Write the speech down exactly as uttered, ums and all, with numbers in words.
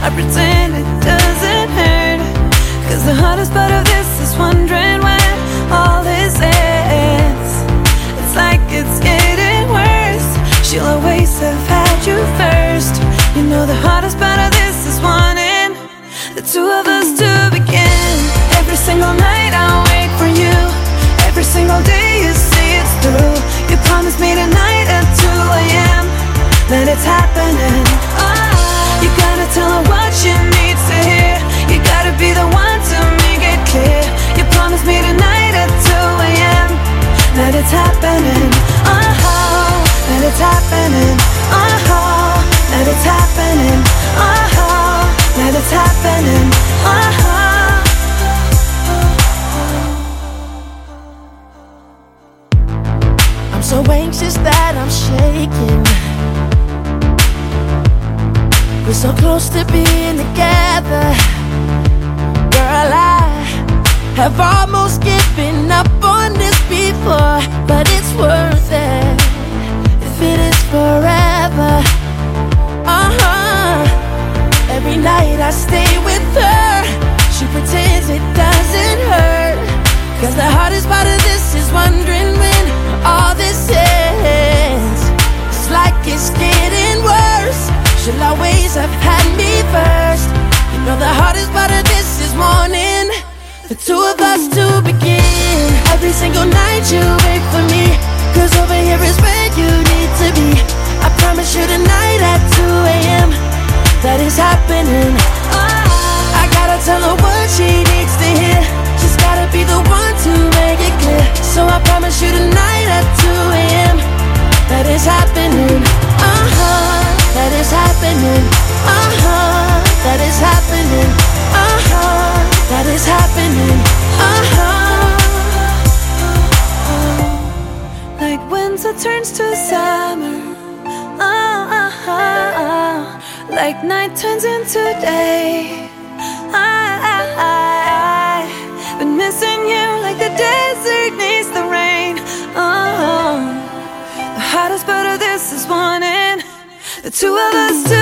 I pretend it doesn't hurt, 'cause the hardest part of this is wondering when all this ends. It's like it's getting worse. She'll always have had you first. You know the hardest part of this is wanting the two of us to begin. Every single night I wait for you. Every single day you say it's through. You promised me tonight at two a m that it's happening. Oh, you gotta tell her what she needs to hear. You gotta be the one to make it clear. You promised me tonight at two a m that it's happening. Uh-huh, that it's happening. Uh-huh, that it's happening. Uh-huh, that it's happening. Uh-huh. I'm so anxious that I'm shaking. We're so close to being together. Girl, I have almost given up on this before, but it's worth it if it is forever. Uh-huh. Every night I stay with her. She pretends it doesn't hurt, 'cause the hardest part of this is wondering when all this ends. It's like it's getting worse. She'll always have had me first. You know the hardest part of this is wanting the two of us to begin. Every single night you wait for me, 'cause over here is where you need to be. I promise you tonight at two a m that is happening. I gotta tell her what she needs to hear. She's gotta be the one to make it clear. So I promise you tonight at two a m that is happening. Uh-huh, that is happening. Uh-huh, that is happening. Uh-huh, that is happening. Uh-huh. Like winter turns to summer. Uh-huh. Like night turns into day. I've been missing you like the desert needs the rain. Oh, the hardest part of this is wanting the two of us to